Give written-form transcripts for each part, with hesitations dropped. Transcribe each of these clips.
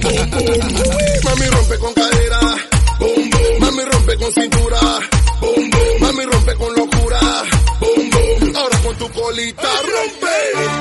Mami rompe con cadera, boom, boom. Mami rompe con cintura, boom, boom. Mami rompe con locura, boom, boom. Ahora con tu colita rompe.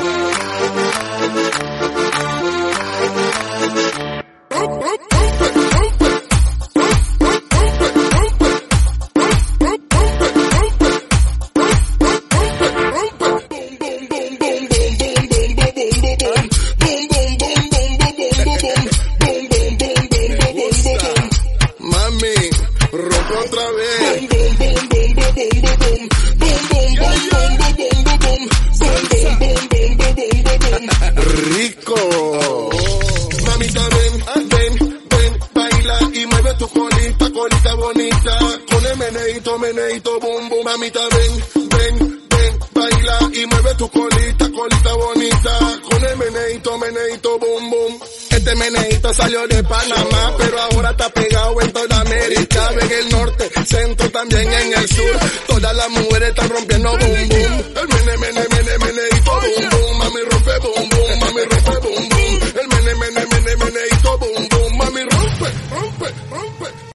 Rico. Mamita ven, ven, ven, baila y mueve tu colita, colita bonita. Con el meneito, meneito, bum, bum. Mamita ven, ven, ven, baila y mueve tu colita, colita bonita. Con el meneito, meneito, bum, bum. Este meneito salió de Panamá, pero ahora está pegado en toda América. En el norte, centro, también en el sur. Todas las mujeres están rompiendo bum.